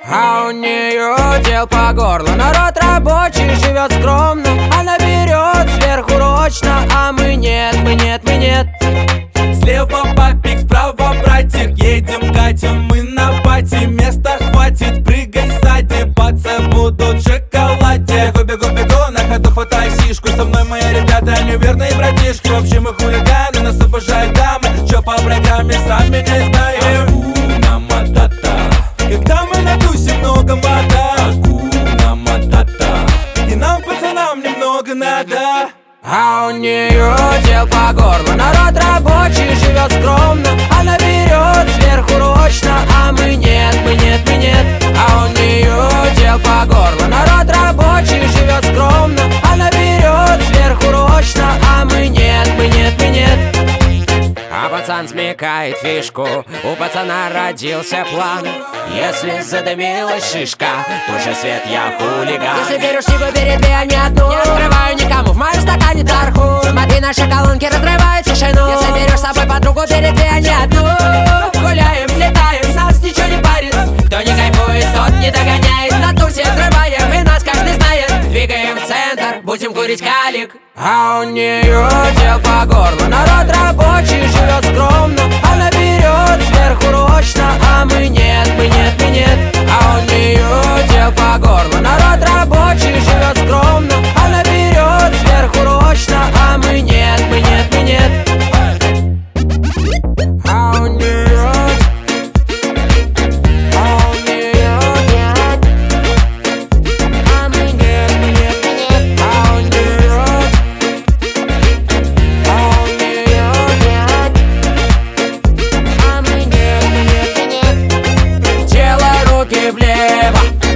А у нее дел по горло. Народ рабочий живет скромно. Она берет сверхурочно, а мы нет, мы нет, мы нет. Слева папик, справа братик. Едем, катим, мы на пати. Места хватит, прыгай сзади. Пацы будут в шоколаде. Бегу, бегу, на ходу хватай сишку. Со мной мои ребята, они верные братишки. В общем, мы хулиганы, нас обожают дамы. Чё по программе, сами не знаем. Акуна матата. Когда мы на тусе, много вода. Акуна матата. И нам, пацанам, немного надо. А у нее дел по горло. Народ рабочий живет скромно. Она берет сверхурочно, а мы нет, мы нет, мы нет. А у нее дел по горло. Народ рабочий живет скромно. Она берет сверхурочно, а мы нет, мы нет, мы нет. А пацан смекает фишку, у пацана родился план. Если задымилась шишка, туши свет, я хулиган. Если берешь сигу, бери две, а не одну. Не открываю никому, в моем стакане тарху. Смотри, наши колонки разрывают тишину. Если берешь с собой подругу, бери две, а не одну. Гуляем, летаем, нас ничего не парит. Кто не кайфует, тот не догоняет. На тусе взрываем, и нас каждый знает. Двигаем в центр, будем курить калик. А у нее дел по горло. Народ рабочий живет скромно. Она берет сверхурочно, а мы нет, мы нет, мы нет. А у нее дел по горло. Народ рабочий живет скромно. Она берет сверхурочно, а мы нет, мы нет, мы нет. А у нее, а у нее нет. А мы нет, мы нет, мы нет. А у нее, а у нее нет. А мы нет, мы нет, мы нет. Делай руки влево.